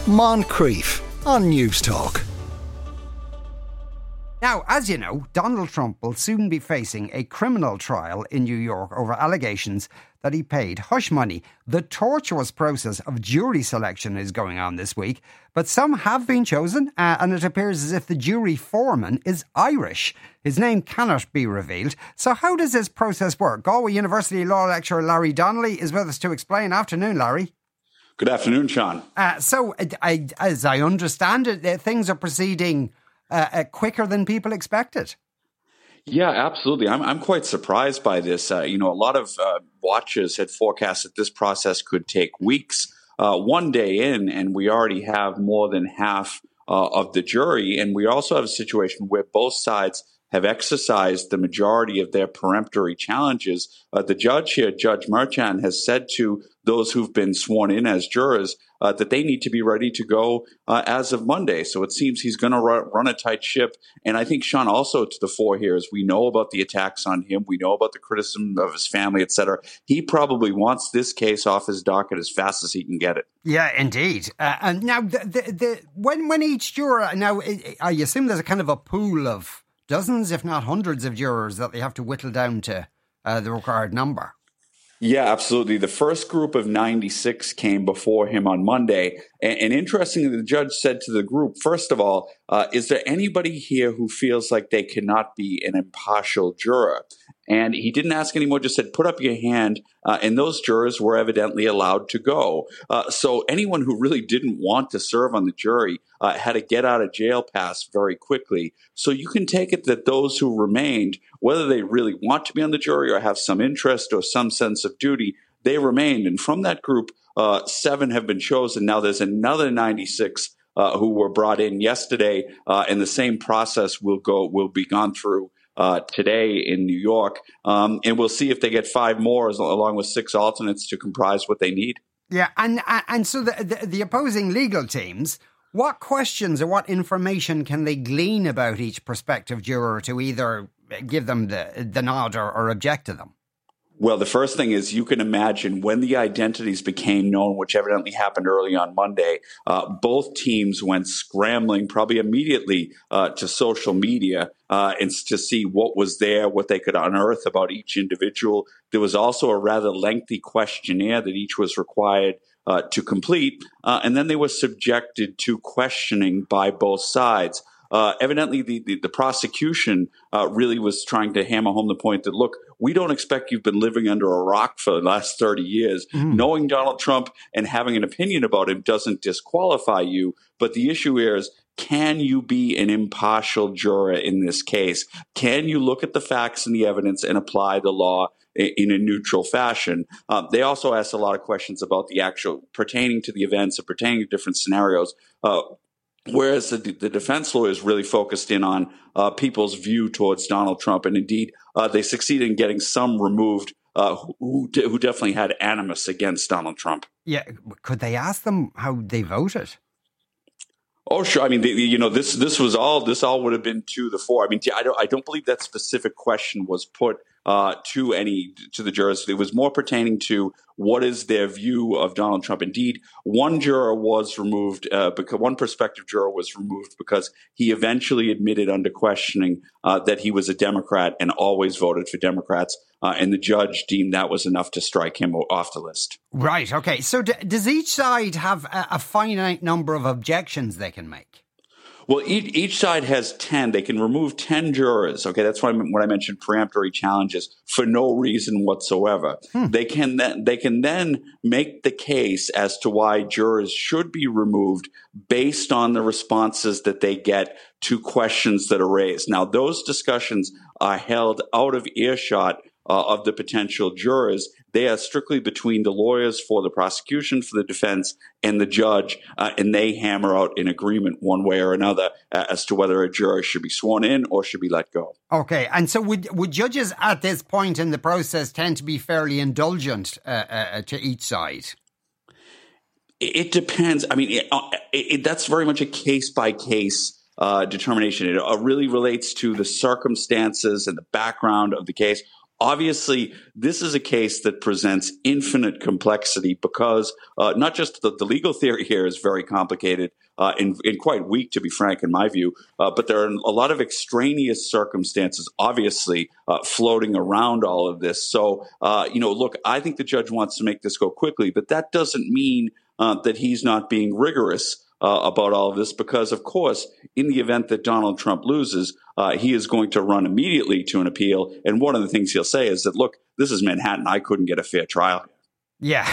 Moncrief on News Talk. Now, as you know, Donald Trump will soon be facing a criminal trial in New York over allegations that he paid hush money. The tortuous process of jury selection is going on this week, but some have been chosen, and it appears as if the jury foreman is Irish. His name cannot be revealed. So how does this process work? Galway University law lecturer Larry Donnelly is with us to explain. Afternoon, Larry. Good afternoon, Sean. So, as I understand it, things are proceeding quicker than people expected. Yeah, absolutely. I'm quite surprised by this. A lot of watchers had forecast that this process could take weeks. One day in, and we already have more than half of the jury. And we also have a situation where both sides have exercised the majority of their peremptory challenges. The judge here, Judge Merchan, has said to those who've been sworn in as jurors that they need to be ready to go as of Monday. So it seems he's going to run a tight ship. And I think, Sean, also to the fore here is we know about the attacks on him. We know about the criticism of his family, et cetera. He probably wants this case off his docket as fast as he can get it. Yeah, indeed. And now, when each juror, now, I assume there's a kind of a pool of dozens, if not hundreds of jurors that they have to whittle down to the required number. Yeah, absolutely. The first group of 96 came before him on Monday. And interestingly, the judge said to the group, first of all, is there anybody here who feels like they cannot be an impartial juror? And he didn't ask anymore, just said, put up your hand. And those jurors were evidently allowed to go. So anyone who really didn't want to serve on the jury had a get out of jail pass very quickly. So you can take it that those who remained, whether they really want to be on the jury or have some interest or some sense of duty, they remained. And from that group, 7 have been chosen. Now there's another 96 who were brought in yesterday, and the same process will be gone through today in New York. And we'll see if they get 5 more along with 6 alternates to comprise what they need. Yeah, and so the opposing legal teams, what questions or what information can they glean about each prospective juror to either give them the nod or object to them? Well, the first thing is you can imagine when the identities became known, which evidently happened early on Monday, both teams went scrambling probably immediately to social media and to see what was there, what they could unearth about each individual. There was also a rather lengthy questionnaire that each was required to complete, and then they were subjected to questioning by both sides. Evidently, the prosecution really was trying to hammer home the point that, look, we don't expect you've been living under a rock for the last 30 years. Knowing Donald Trump and having an opinion about him doesn't disqualify you. But the issue here is, can you be an impartial juror in this case? Can you look at the facts and the evidence and apply the law in a neutral fashion? They also asked a lot of questions about the actual pertaining to the events and pertaining to different scenarios. Whereas the defense lawyers really focused in on people's view towards Donald Trump. And indeed, they succeeded in getting some removed who definitely had animus against Donald Trump. Yeah. Could they ask them how they voted? Oh, sure. I mean, this all would have been to the fore. I mean, I don't believe that specific question was put to the jurors. It was more pertaining to what is their view of Donald Trump. Indeed, one juror was removed because one prospective juror was removed because he eventually admitted under questioning that he was a Democrat and always voted for Democrats. And the judge deemed that was enough to strike him off the list. Right. Okay. So does each side have a finite number of objections they can make? Well, each side has 10. They can remove 10 jurors. Okay, that's when I mentioned peremptory challenges for no reason whatsoever. They can then make the case as to why jurors should be removed based on the responses that they get to questions that are raised. Now, those discussions are held out of earshot of the potential jurors. They are strictly between the lawyers for the prosecution, for the defense, and the judge, and they hammer out an agreement one way or another as to whether a juror should be sworn in or should be let go. Okay, and so would judges at this point in the process tend to be fairly indulgent to each side? It depends. I mean, that's very much a case-by-case determination. It really relates to the circumstances and the background of the case. Obviously, this is a case that presents infinite complexity because not just the legal theory here is very complicated and quite weak, to be frank, in my view, but there are a lot of extraneous circumstances, obviously, floating around all of this. So, look, I think the judge wants to make this go quickly, but that doesn't mean that he's not being rigorous about all of this, because, of course, in the event that Donald Trump loses, he is going to run immediately to an appeal. And one of the things he'll say is that, look, this is Manhattan. I couldn't get a fair trial. Yeah,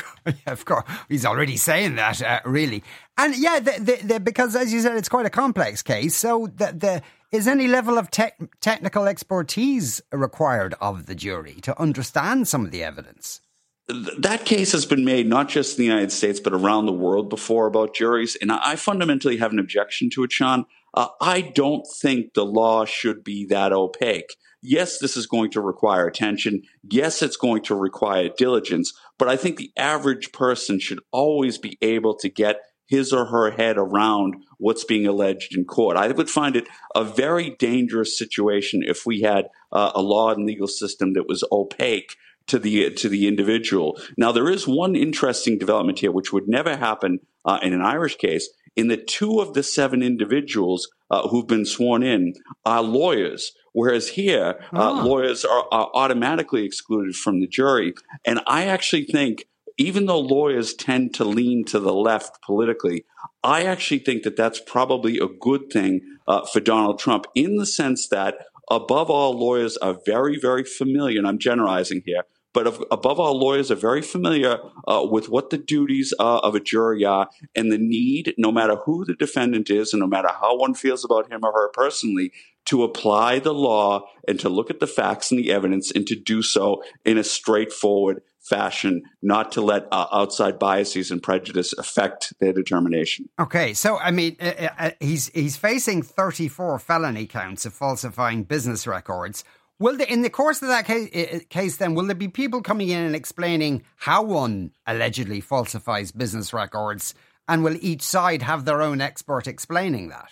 of course. He's already saying that, really. And yeah, because, as you said, it's quite a complex case. So is any level of technical expertise required of the jury to understand some of the evidence? That case has been made not just in the United States, but around the world before about juries. And I fundamentally have an objection to it, Sean. I don't think the law should be that opaque. Yes, this is going to require attention. Yes, it's going to require diligence. But I think the average person should always be able to get his or her head around what's being alleged in court. I would find it a very dangerous situation if we had a law and legal system that was opaque to the individual. Now, there is one interesting development here, which would never happen in an Irish case, in that 2 of the 7 individuals who've been sworn in are lawyers, whereas here, lawyers are automatically excluded from the jury. And I actually think, even though lawyers tend to lean to the left politically, I actually think that that's probably a good thing for Donald Trump, in the sense that, above all, lawyers are very, very familiar, and I'm generalizing here, but above all, lawyers are very familiar with what the duties of a jury are, and the need, no matter who the defendant is and no matter how one feels about him or her personally, to apply the law and to look at the facts and the evidence, and to do so in a straightforward fashion, not to let outside biases and prejudice affect their determination. Okay, so, I mean, he's facing 34 felony counts of falsifying business records. In the course of that case, then, will there be people coming in and explaining how one allegedly falsifies business records, and will each side have their own expert explaining that?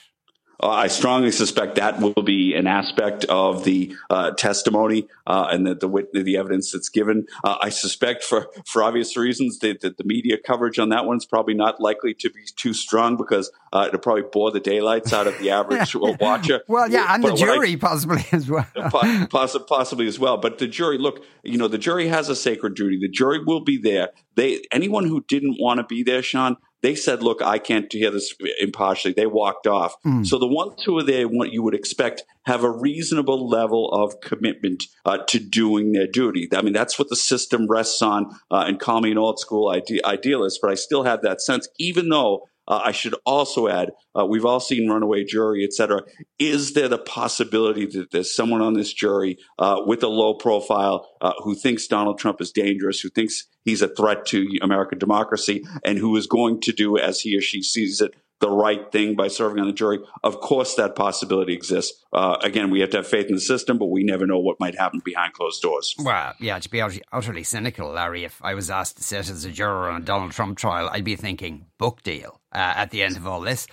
I strongly suspect that will be an aspect of the testimony and the evidence that's given. I suspect, for obvious reasons, that the media coverage on that one's probably not likely to be too strong, because it'll probably bore the daylights out of the average watcher. Well, yeah, and the jury possibly as well. Possibly as well. But the jury, look, the jury has a sacred duty. The jury will be there. Anyone who didn't want to be there, Sean, they said, look, I can't hear this impartially. They walked off. So the ones who are there, what you would expect, have a reasonable level of commitment to doing their duty. I mean, that's what the system rests on. And call me an old school idealist, but I still have that sense, even though I should also add, we've all seen Runaway Jury, et cetera. Is there the possibility that there's someone on this jury with a low profile who thinks Donald Trump is dangerous, who thinks he's a threat to American democracy, and who is going to do, as he or she sees it, the right thing by serving on the jury? Of course, that possibility exists. Again, we have to have faith in the system, but we never know what might happen behind closed doors. Well, yeah, to be utterly cynical, Larry, if I was asked to sit as a juror on a Donald Trump trial, I'd be thinking book deal at the end of all this.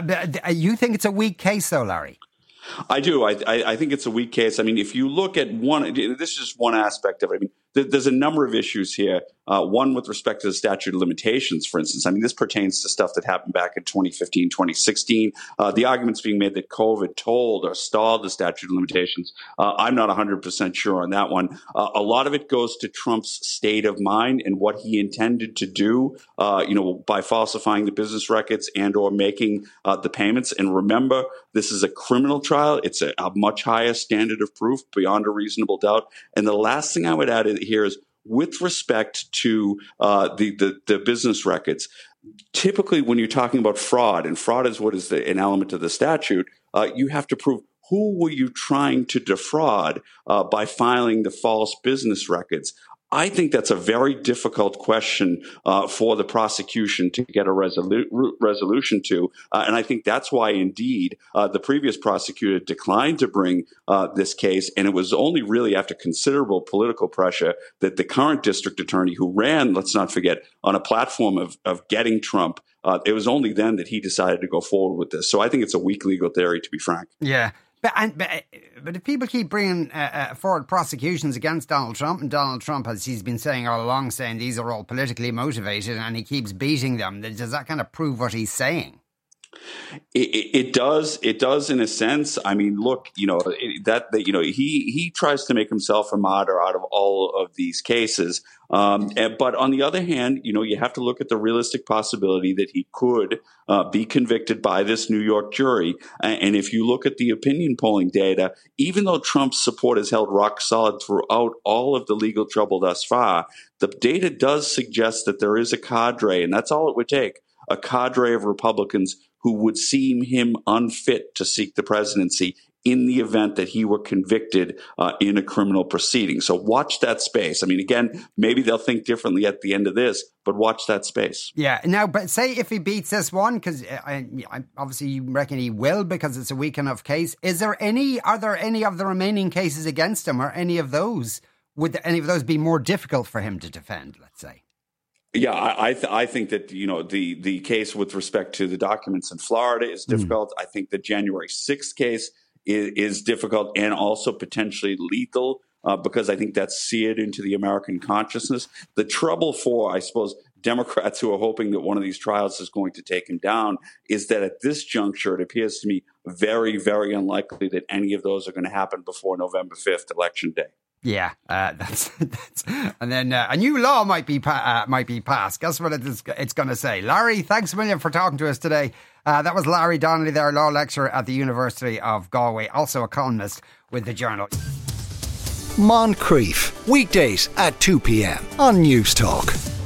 You think it's a weak case, though, Larry? I do. I think it's a weak case. I mean, if you look at this is just one aspect of it. I mean, there's a number of issues here. One with respect to the statute of limitations, for instance. I mean, this pertains to stuff that happened back in 2015, 2016. The arguments being made that COVID told or stalled the statute of limitations. I'm not 100% sure on that one. A lot of it goes to Trump's state of mind and what he intended to do, by falsifying the business records and or making the payments. And remember, this is a criminal trial. It's a much higher standard of proof beyond a reasonable doubt. And the last thing I would add here is, with respect to the business records, typically when you're talking about fraud, and fraud is what is an element of the statute, you have to prove who were you trying to defraud by filing the false business records. I think that's a very difficult question for the prosecution to get a resolution to. And I think that's why, indeed, the previous prosecutor declined to bring this case. And it was only really after considerable political pressure that the current district attorney, who ran, let's not forget, on a platform of getting Trump, it was only then that he decided to go forward with this. So I think it's a weak legal theory, to be frank. Yeah. But if people keep bringing forward prosecutions against Donald Trump, and Donald Trump, as he's been saying all along, saying these are all politically motivated, and he keeps beating them, does that kind of prove what he's saying? It does. It does in a sense. I mean, look, he tries to make himself a martyr out of all of these cases. But on the other hand, you have to look at the realistic possibility that he could be convicted by this New York jury. And if you look at the opinion polling data, even though Trump's support has held rock solid throughout all of the legal trouble thus far, the data does suggest that there is a cadre, and that's all it would take, a cadre of Republicans who would seem him unfit to seek the presidency in the event that he were convicted in a criminal proceeding. So watch that space. I mean, again, maybe they'll think differently at the end of this, but watch that space. Yeah. Now, but say if he beats this one, because obviously you reckon he will because it's a weak enough case. Are there any of the remaining cases against him, or would any of those be more difficult for him to defend, let's say? Yeah, I think that, the case with respect to the documents in Florida is difficult. I think the January 6th case is difficult and also potentially lethal because I think that's seared into the American consciousness. The trouble for, I suppose, Democrats who are hoping that one of these trials is going to take him down is that at this juncture, it appears to me very, very unlikely that any of those are going to happen before November 5th, Election Day. Yeah, that's and then a new law might be passed. Guess what it's going to say. Larry, thanks a million for talking to us today. That was Larry Donnelly there, law lecturer at the University of Galway, also a columnist with the Journal. Moncrief, weekdays at 2 p.m. on News Talk.